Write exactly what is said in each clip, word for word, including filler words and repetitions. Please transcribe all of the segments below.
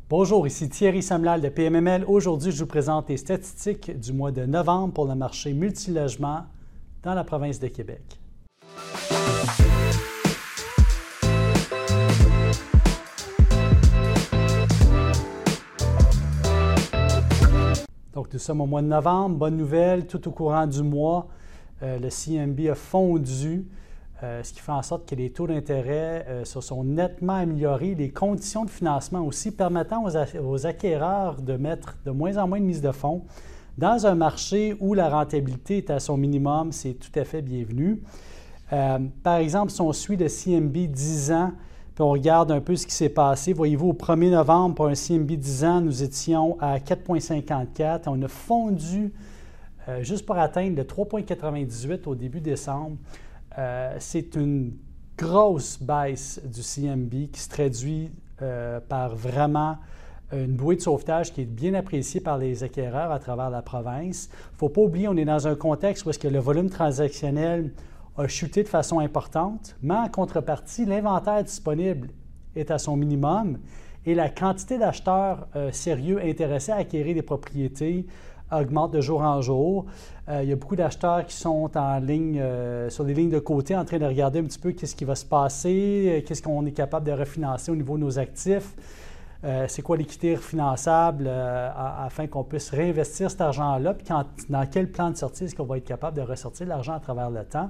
Bonjour, ici Thierry Samlal de P M M L. Aujourd'hui, je vous présente les statistiques du mois de novembre pour le marché multilogement dans la province de Québec. Donc, nous sommes au mois de novembre. Bonne nouvelle, tout au courant du mois, euh, le C M B a fondu, euh, ce qui fait en sorte que les taux d'intérêt euh, se sont nettement améliorés. Les conditions de financement aussi permettant aux, aux acquéreurs de mettre de moins en moins de mise de fonds dans un marché où la rentabilité est à son minimum. C'est tout à fait bienvenu. Euh, par exemple, si on suit le C M B dix ans, puis on regarde un peu ce qui s'est passé. Voyez-vous, au premier novembre, pour un C M B dix ans, nous étions à quatre virgule cinquante-quatre. On a fondu euh, juste pour atteindre le trois virgule quatre-vingt-dix-huit au début décembre. Euh, c'est une grosse baisse du C M B qui se traduit euh, par vraiment une bouée de sauvetage qui est bien appréciée par les acquéreurs à travers la province. Il ne faut pas oublier, on est dans un contexte où est-ce que le volume transactionnel a chuté de façon importante, mais en contrepartie, l'inventaire disponible est à son minimum et la quantité d'acheteurs euh, sérieux intéressés à acquérir des propriétés augmente de jour en jour. Euh, il y a beaucoup d'acheteurs qui sont en ligne, euh, sur des lignes de côté en train de regarder un petit peu qu'est-ce qui va se passer, qu'est-ce qu'on est capable de refinancer au niveau de nos actifs, euh, c'est quoi l'équité refinançable euh, afin qu'on puisse réinvestir cet argent-là, puis quand, dans quel plan de sortie est-ce qu'on va être capable de ressortir l'argent à travers le temps.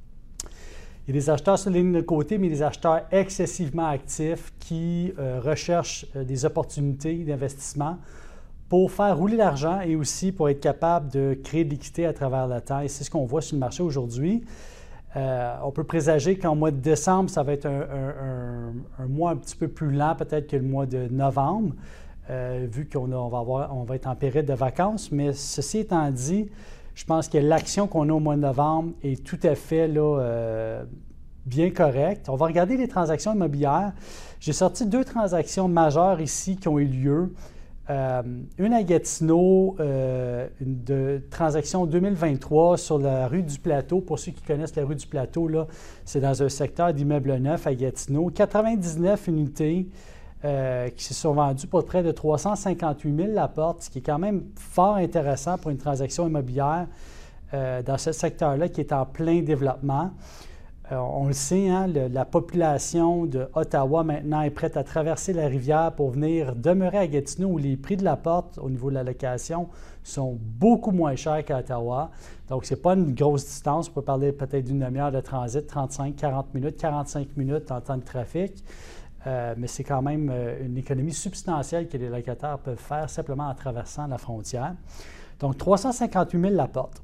Il y a des acheteurs sur les lignes de côté, mais des acheteurs excessivement actifs qui euh, recherchent euh, des opportunités d'investissement pour faire rouler l'argent et aussi pour être capable de créer de l'équité à travers le temps. Et c'est ce qu'on voit sur le marché aujourd'hui. Euh, on peut présager qu'en mois de décembre, ça va être un, un, un, un mois un petit peu plus lent peut-être que le mois de novembre, euh, vu qu'on a, on va, avoir, on va être en période de vacances. Mais ceci étant dit, je pense que l'action qu'on a au mois de novembre est tout à fait là, euh, bien correcte. On va regarder les transactions immobilières. J'ai sorti deux transactions majeures ici qui ont eu lieu. Euh, une à Gatineau, euh, une de transaction deux mille vingt-trois sur la rue du Plateau. Pour ceux qui connaissent la rue du Plateau, là, c'est dans un secteur d'immeubles neufs à Gatineau. quatre-vingt-dix-neuf unités euh, qui se sont vendues pour près de trois cent cinquante-huit mille la porte, ce qui est quand même fort intéressant pour une transaction immobilière euh, dans ce secteur-là qui est en plein développement. Euh, on le sait, hein, le, la population d'Ottawa maintenant est prête à traverser la rivière pour venir demeurer à Gatineau où les prix de la porte au niveau de la location sont beaucoup moins chers qu'à Ottawa. Donc, ce n'est pas une grosse distance. On peut parler peut-être d'une demi-heure de transit, trente-cinq à quarante minutes, quarante-cinq minutes en temps de trafic. Euh, mais c'est quand même euh, une économie substantielle que les locataires peuvent faire simplement en traversant la frontière. Donc, trois cent cinquante-huit mille la porte.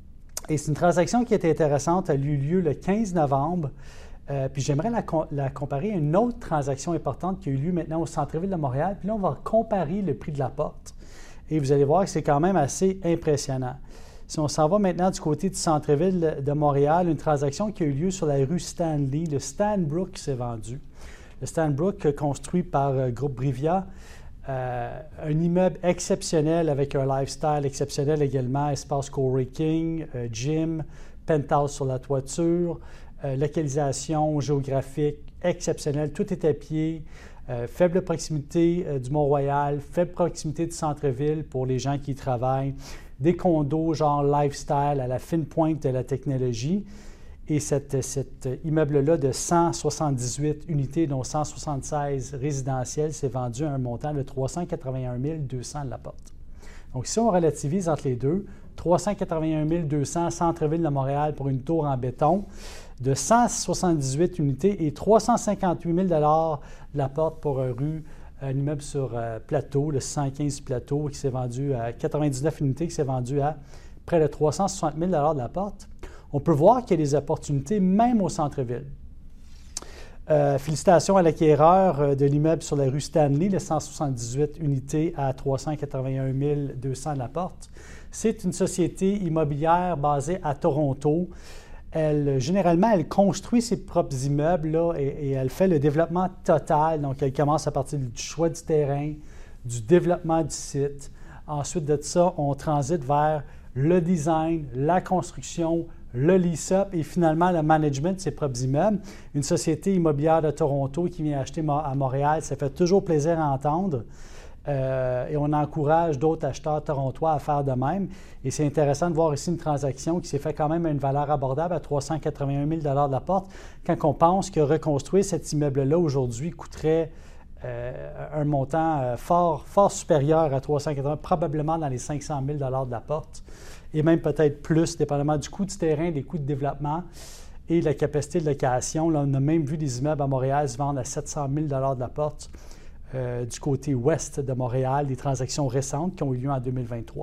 Et c'est une transaction qui est intéressante. Elle a eu lieu le quinze novembre. Euh, puis j'aimerais la, la comparer à une autre transaction importante qui a eu lieu maintenant au centre-ville de Montréal. Puis là, on va comparer le prix de la porte. Et vous allez voir que c'est quand même assez impressionnant. Si on s'en va maintenant du côté du centre-ville de Montréal, une transaction qui a eu lieu sur la rue Stanley, le Stanbrook qui s'est vendu. Le Stanbrook, construit par euh, Groupe Brivia. Euh, un immeuble exceptionnel avec un lifestyle exceptionnel également, espace coworking, euh, gym, penthouse sur la toiture, euh, localisation géographique exceptionnelle, tout est à pied, euh, faible proximité euh, du Mont-Royal, faible proximité du centre-ville pour les gens qui y travaillent, des condos genre lifestyle à la fine pointe de la technologie. Et cet, cet immeuble-là de cent soixante-dix-huit unités, dont cent soixante-seize résidentielles, s'est vendu à un montant de trois cent quatre-vingt-un mille deux cents de la porte. Donc, si on relativise entre les deux, trois cent quatre-vingt-un mille deux cents centre-ville de Montréal pour une tour en béton de cent soixante-dix-huit unités et trois cent cinquante-huit mille dollars de la porte pour un rue, un immeuble sur euh, Plateau, le cent quinze Plateau, qui s'est vendu à quatre-vingt-dix-neuf unités, qui s'est vendu à près de trois cent soixante mille dollars de la porte. On peut voir qu'il y a des opportunités même au centre-ville. Euh, félicitations à l'acquéreur de l'immeuble sur la rue Stanley, le cent soixante-dix-huit unités à trois cent quatre-vingt-un mille deux cents de la porte. C'est une société immobilière basée à Toronto. Elle, généralement, elle construit ses propres immeubles là, et, et elle fait le développement total. Donc, elle commence à partir du choix du terrain, du développement du site. Ensuite de ça, on transite vers le design, la construction, le lease-up et finalement le management de ses propres immeubles. Une société immobilière de Toronto qui vient acheter à Montréal, ça fait toujours plaisir à entendre. Euh, et on encourage d'autres acheteurs torontois à faire de même. Et c'est intéressant de voir ici une transaction qui s'est fait quand même à une valeur abordable à trois cent quatre-vingt-un mille dollars de la porte, quand on pense que reconstruire cet immeuble-là aujourd'hui coûterait euh, un montant euh, fort, fort supérieur à trois cent quatre-vingts, probablement dans les cinq cent mille dollars de la porte, et même peut-être plus, dépendamment du coût du terrain, des coûts de développement et de la capacité de location. Là, on a même vu des immeubles à Montréal se vendre à sept cent mille dollars de la porte. Euh, du côté ouest de Montréal, des transactions récentes qui ont eu lieu en deux mille vingt-trois.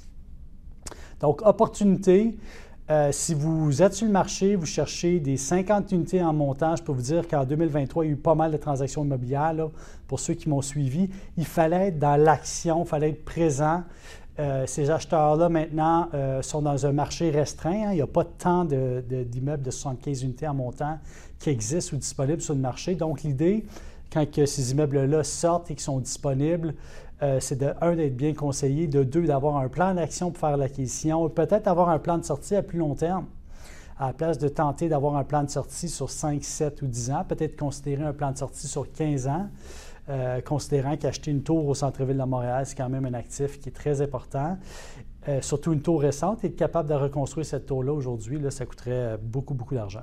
Donc, opportunité, euh, si vous êtes sur le marché, vous cherchez des cinquante unités en montant, je peux vous dire qu'en deux mille vingt-trois, il y a eu pas mal de transactions immobilières. Là, pour ceux qui m'ont suivi, il fallait être dans l'action, il fallait être présent. Euh, ces acheteurs-là, maintenant, euh, sont dans un marché restreint. Hein. Il n'y a pas tant de, de, d'immeubles de soixante-quinze unités en montant qui existent ou disponibles sur le marché. Donc, l'idée, quand que ces immeubles-là sortent et qu'ils sont disponibles, euh, c'est de, un, d'être bien conseillé, de deux, d'avoir un plan d'action pour faire l'acquisition, peut-être avoir un plan de sortie à plus long terme. À la place de tenter d'avoir un plan de sortie sur cinq, sept ou dix ans, peut-être considérer un plan de sortie sur quinze ans, euh, considérant qu'acheter une tour au centre-ville de Montréal, c'est quand même un actif qui est très important. Euh, surtout une tour récente, et être capable de reconstruire cette tour-là aujourd'hui, là, ça coûterait beaucoup, beaucoup d'argent.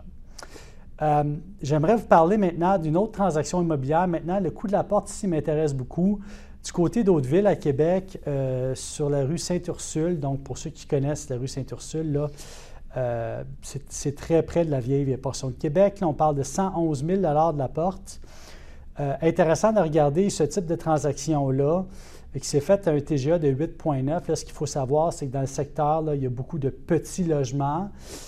Euh, j'aimerais vous parler maintenant d'une autre transaction immobilière. Maintenant, le coût de la porte ici m'intéresse beaucoup. Du côté d'Hauteville, à Québec, euh, sur la rue Sainte-Ursule, donc pour ceux qui connaissent la rue Sainte-Ursule, là, euh, c'est, c'est très près de la vieille portion de Québec. Là, on parle de cent onze mille dollars de la porte. Euh, intéressant de regarder ce type de transaction-là, qui s'est fait à un T G A de huit virgule neuf. Là, ce qu'il faut savoir, c'est que dans le secteur, là, il y a beaucoup de petits logements.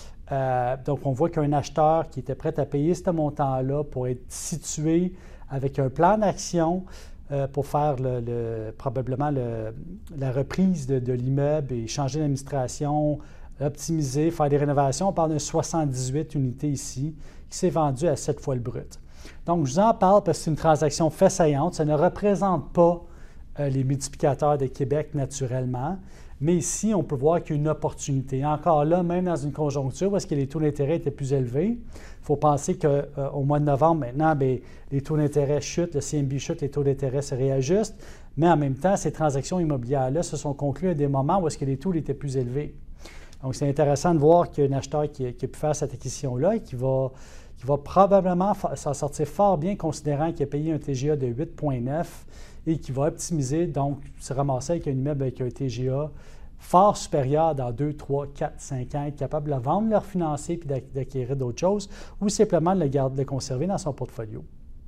Euh, donc, on voit qu'un acheteur qui était prêt à payer ce montant-là pour être situé avec un plan d'action euh, pour faire le, le, probablement le, la reprise de, de l'immeuble et changer l'administration, optimiser, faire des rénovations. On parle de soixante-dix-huit unités ici qui s'est vendu à sept fois le brut. Donc, je vous en parle parce que c'est une transaction fait saillante. Ça ne représente pas euh, les multiplicateurs de Québec naturellement. Mais ici, on peut voir qu'il y a une opportunité. Encore là, même dans une conjoncture où est-ce que les taux d'intérêt étaient plus élevés, il faut penser qu'au euh, mois de novembre, maintenant, bien, les taux d'intérêt chutent, le C M B chute, les taux d'intérêt se réajustent. Mais en même temps, ces transactions immobilières-là se sont conclues à des moments où est-ce que les taux étaient plus élevés. Donc, c'est intéressant de voir qu'il y a un acheteur qui, qui a pu faire cette acquisition-là et qui va, qui va probablement s'en sortir fort bien, considérant qu'il a payé un T G A de huit virgule neuf et qui va optimiser, donc se ramasser avec un immeuble avec un T G A fort supérieur dans deux, trois, quatre, cinq ans, être capable de le vendre, de le refinancer puis d'acquérir d'autres choses, ou simplement de le, garder, de le conserver dans son portfolio.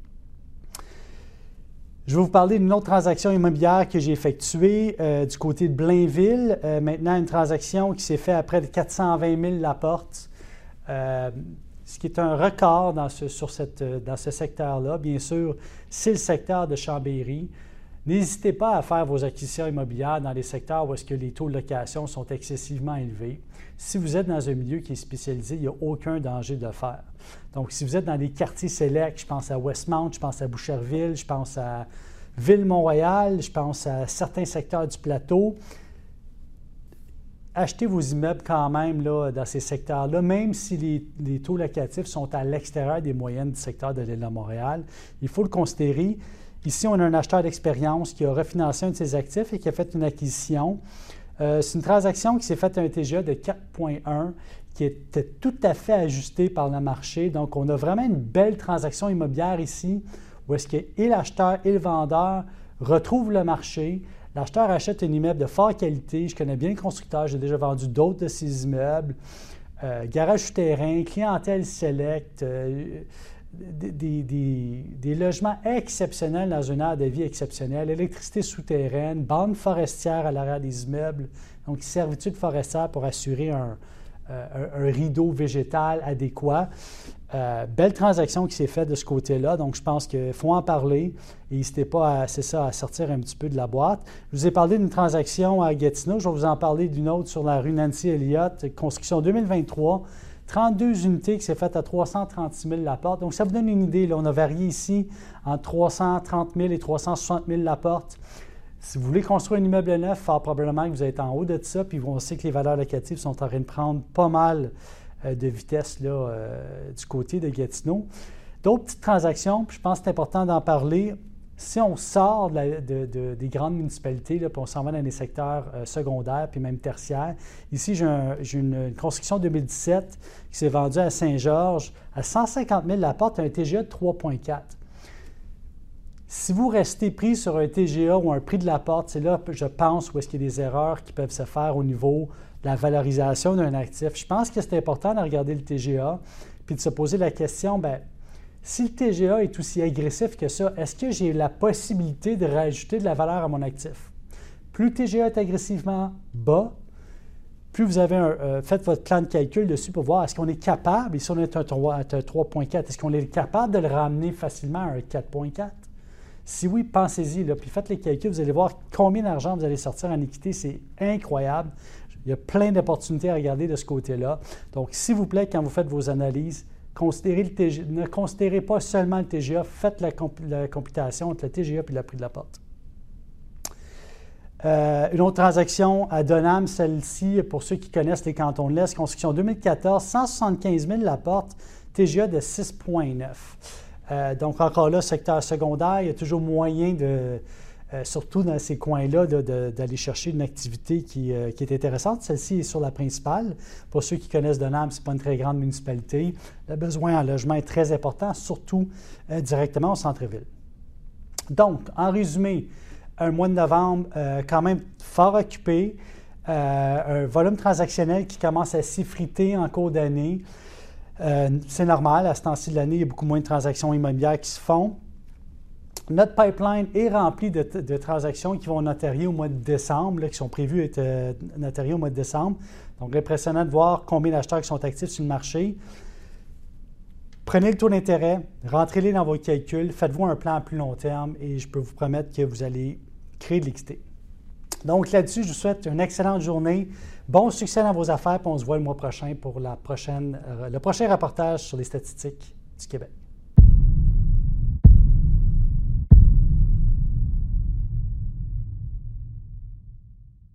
Je vais vous parler d'une autre transaction immobilière que j'ai effectuée euh, du côté de Blainville. Euh, maintenant, une transaction qui s'est faite à près de quatre cent vingt mille la porte, euh, ce qui est un record dans ce, sur cette, dans ce secteur-là. Bien sûr, c'est le secteur de Chambéry. N'hésitez pas à faire vos acquisitions immobilières dans les secteurs où est-ce que les taux de location sont excessivement élevés. Si vous êtes dans un milieu qui est spécialisé, il n'y a aucun danger de le faire. Donc, si vous êtes dans des quartiers sélects, je pense à Westmount, je pense à Boucherville, je pense à Ville-Mont-Royal, je pense à certains secteurs du plateau, achetez vos immeubles quand même là, dans ces secteurs-là, même si les, les taux locatifs sont à l'extérieur des moyennes du secteur de l'île de Montréal. Il faut le considérer. Ici, on a un acheteur d'expérience qui a refinancé un de ses actifs et qui a fait une acquisition. Euh, c'est une transaction qui s'est faite à un T G A de quatre virgule un qui était tout à fait ajusté par le marché. Donc, on a vraiment une belle transaction immobilière ici où est-ce que et l'acheteur et le vendeur retrouvent le marché. L'acheteur achète un immeuble de forte qualité. Je connais bien le constructeur, j'ai déjà vendu d'autres de ces immeubles. Euh, garage souterrain, clientèle select, euh, Des, des, des logements exceptionnels dans une aire de vie exceptionnelle, électricité souterraine, bande forestière à l'arrière des immeubles, donc servitude forestière pour assurer un, euh, un, un rideau végétal adéquat. Euh, belle transaction qui s'est faite de ce côté-là, donc je pense qu'il faut en parler et n'hésitez pas à, c'est ça, à sortir un petit peu de la boîte. Je vous ai parlé d'une transaction à Gatineau, je vais vous en parler d'une autre sur la rue Nancy Elliott, construction deux mille vingt-trois. trente-deux unités qui s'est faite à trois cent trente-six mille la porte. Donc, ça vous donne une idée. Là, on a varié ici entre trois cent trente mille et trois cent soixante mille la porte. Si vous voulez construire un immeuble neuf, fort probablement que vous êtes en haut de ça, puis on sait que les valeurs locatives sont en train de prendre pas mal euh, de vitesse là, euh, du côté de Gatineau. D'autres petites transactions, puis je pense que c'est important d'en parler. Si on sort de la, de, de, des grandes municipalités, là, puis on s'en va dans les secteurs euh, secondaires puis même tertiaires, ici, j'ai, un, j'ai une, une construction deux mille dix-sept qui s'est vendue à Saint-Georges à cent cinquante mille la porte, un T G A de trois virgule quatre. Si vous restez pris sur un T G A ou un prix de la porte, c'est là, je pense, où est-ce qu'il y a des erreurs qui peuvent se faire au niveau de la valorisation d'un actif. Je pense que c'est important de regarder le T G A puis de se poser la question, bien, si le T G A est aussi agressif que ça, est-ce que j'ai la possibilité de rajouter de la valeur à mon actif? Plus le T G A est agressivement bas, plus vous avez un, euh, fait votre plan de calcul dessus pour voir est-ce qu'on est capable, ici on est à un trois virgule quatre, est-ce qu'on est capable de le ramener facilement à un quatre virgule quatre? Si oui, pensez-y, là, puis faites les calculs, vous allez voir combien d'argent vous allez sortir en équité, c'est incroyable. Il y a plein d'opportunités à regarder de ce côté-là. Donc, s'il vous plaît, quand vous faites vos analyses, considérez le T G A, ne considérez pas seulement le T G A, faites la, comp la computation entre le T G A et le prix de la porte. Euh, une autre transaction à Donham, celle-ci, pour ceux qui connaissent les cantons de l'Est, construction deux mille quatorze, cent soixante-quinze mille la porte, T G A de six virgule neuf. Euh, donc, encore là, secteur secondaire, il y a toujours moyen de, euh, surtout dans ces coins-là, d'aller chercher une activité qui, euh, qui est intéressante. Celle-ci est sur la principale. Pour ceux qui connaissent Donham, ce n'est pas une très grande municipalité. Le besoin en logement est très important, surtout euh, directement au centre-ville. Donc, en résumé, un mois de novembre euh, quand même fort occupé, euh, un volume transactionnel qui commence à s'effriter en cours d'année. Euh, c'est normal, à ce temps-ci de l'année, il y a beaucoup moins de transactions immobilières qui se font. Notre pipeline est rempli de, de transactions qui vont notarier au mois de décembre, là, qui sont prévues être euh, notariées au mois de décembre. Donc, impressionnant de voir combien d'acheteurs qui sont actifs sur le marché. Prenez le taux d'intérêt, rentrez-les dans vos calculs, faites-vous un plan à plus long terme et je peux vous promettre que vous allez créer de l'équité. Donc là-dessus, je vous souhaite une excellente journée. Bon succès dans vos affaires, puis on se voit le mois prochain pour la prochaine, euh, le prochain reportage sur les statistiques du Québec.